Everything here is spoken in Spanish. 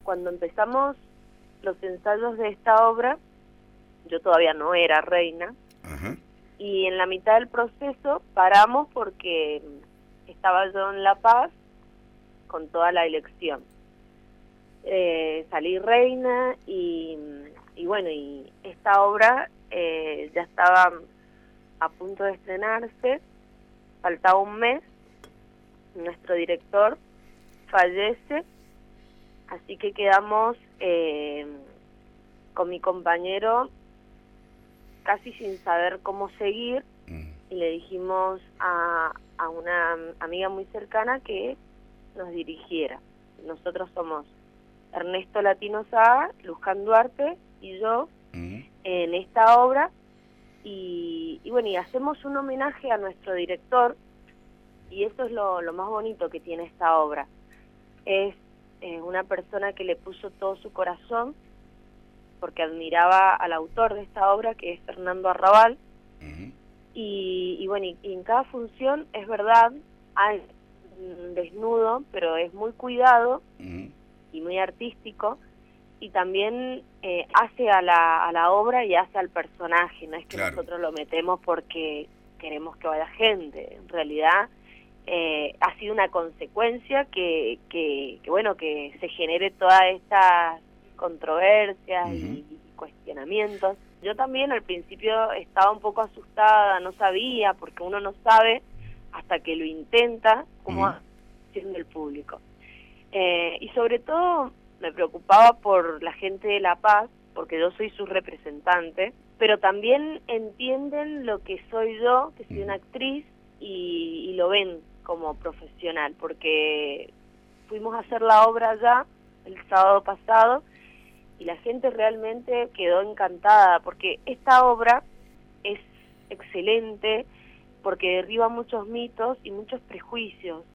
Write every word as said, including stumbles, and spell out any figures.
cuando empezamos los ensayos de esta obra, yo todavía no era reina, Ajá. y en la mitad del proceso paramos porque estaba yo en La Paz con toda la elección. Eh, salí reina y, y bueno, y esta obra eh, ya estaba a punto de estrenarse, faltaba un mes, nuestro director fallece, así que quedamos eh, con mi compañero casi sin saber cómo seguir, Mm. y le dijimos a, a una amiga muy cercana que nos dirigiera. Nosotros somos Ernesto Latino Saga, Luján Duarte y yo Mm. en esta obra, y, y bueno, y hacemos un homenaje a nuestro director, y eso es lo, lo más bonito que tiene esta obra. Es eh, una persona que le puso todo su corazón, porque admiraba al autor de esta obra, que es Fernando Arrabal, Mm. y, y bueno, y, y en cada función, es verdad, hay un desnudo, pero es muy cuidado Mm. y muy artístico, y también eh, hace a la, a la obra y hace al personaje, no es que Claro. nosotros lo metemos porque queremos que vaya gente, en realidad eh, ha sido una consecuencia que, que, que, bueno, que se genere todas estas controversias Ujú. y, y cuestionamientos. Yo también al principio estaba un poco asustada, no sabía, porque uno no sabe hasta que lo intenta cómo Ujú. va siendo el público. Eh, y sobre todo me preocupaba por la gente de La Paz, porque yo soy su representante, pero también entienden lo que soy yo, que soy una actriz, y, y lo ven como profesional, porque fuimos a hacer la obra ya el sábado pasado y la gente realmente quedó encantada, porque esta obra es excelente, porque derriba muchos mitos y muchos prejuicios.